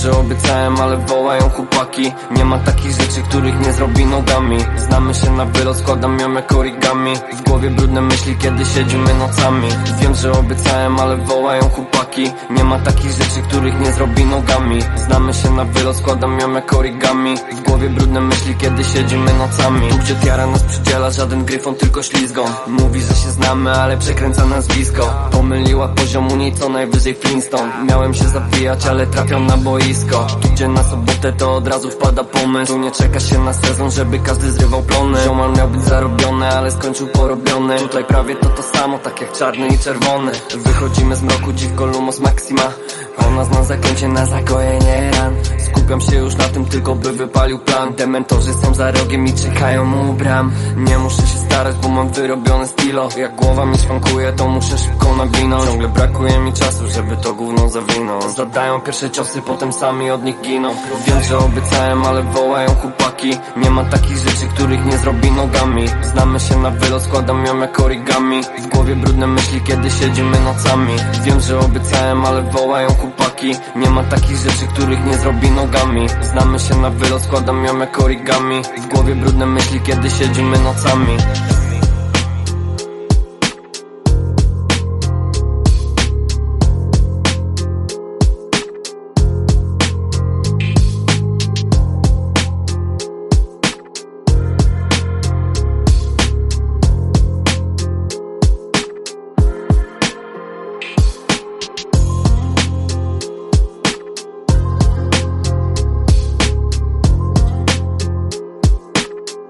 że obiecałem, ale wołają chłopaki. Nie ma takich rzeczy, których nie zrobi nogami. Znamy się na wylot, składam ją jak origami. W głowie brudne myśli, kiedy siedzimy nocami. Wiem, że obiecałem, ale wołają chłopaki. Nie ma takich rzeczy, których nie zrobi nogami. Znamy się na wylot, składam ją jak origami. W głowie brudne myśli, kiedy siedzimy nocami. Tu gdzie tiara nas przydziela, żaden gryfon, tylko ślizgon. Mówi, że się znamy, ale przekręca nazwisko. Pomyliła poziom u niej co najwyżej Flintstone. Miałem się zabijać, ale trafią na boisko. Tu gdzie na sobotę to od razu wpada pomysł. Tu nie czeka się na sezon, żeby każdy zrywał plony. Ziomal miał być zarobiony, ale skończył porobiony. Tutaj prawie to samo, tak jak czarny i czerwony. Wychodzimy z mroku, dziwko Lumos Maxima. Ona zna zaklęcie na zagojenie ran. Skupiam się już na tym tylko, by wypalił plan. Dementorzy są za rogiem i czekają mu bram. Nie muszę się starać, bo mam wyrobione stilo. Jak głowa mi szwankuje, to muszę szybko nawinąć. Ciągle brakuje mi czasu, żeby to gówno zawinąć. Zadają pierwsze ciosy, potem sami od nich giną. Wiem, że obiecałem, ale wołają chłopaki. Nie ma takich rzeczy, których nie zrobi nogami. Znamy się na wylot, składam ją jak origami. W głowie brudne myśli, kiedy siedzimy nocami. Wiem, że obiecałem, ale wołają chłopaki. Nie ma takich rzeczy, których nie zrobi nogami. Znamy się na wylot, składam ją jak origami. W głowie brudne myśli, kiedy siedzimy nocami.